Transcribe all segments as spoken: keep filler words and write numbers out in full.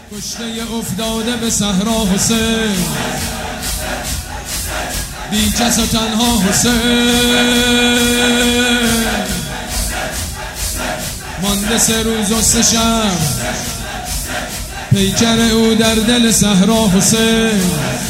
کشته افتاده به صحرا حسین، بی کس و تنها حسین، مانده سه روز و سه شب پیکر او در دل صحرا حسین.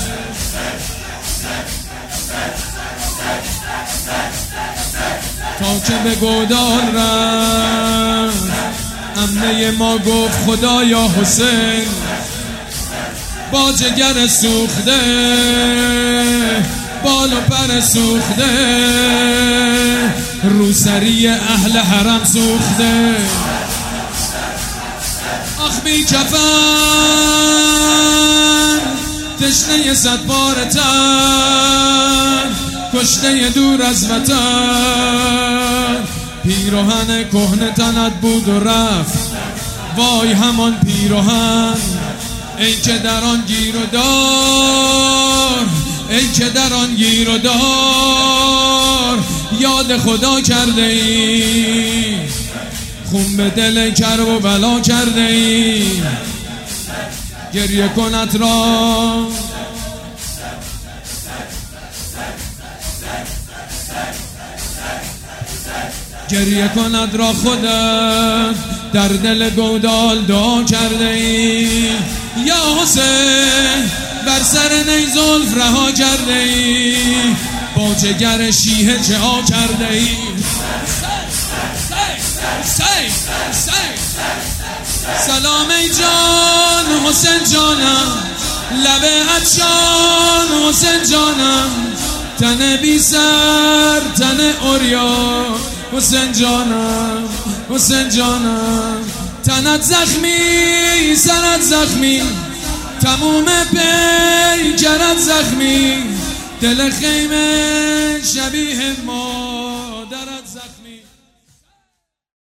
تا که به گودال رفت امنه ما گفت خدایا حسین، با جگر سوخته بال و پر سوخته، روسری اهل حرم سوخته. آخ بی کفن تشنه صد بار تن، کشته دور از وطن، پیراهن کهنه تنت بود و رفت، وای همان پیراهن ای که در آن گیر و دار، ای که در آن گیر و دار یاد خدا کرده ای، خون به دل کرب و بلا کرده ای. گریه کند را گریه کند را خودت در دل گودال دعا کرده ای، یا حسین بر سر نیزلف رها کرده ای، با جگر شیه چه ها کرده ای. سلام ای جان حسین جانم، لب عطشان حسین جانم، تن بی سر تن عریان حسین جانم، حسین جانم، تنت زخمی سرت زخمی، تموم پیکرت زخمی، دل خیمه شبیه مادرت زخمی.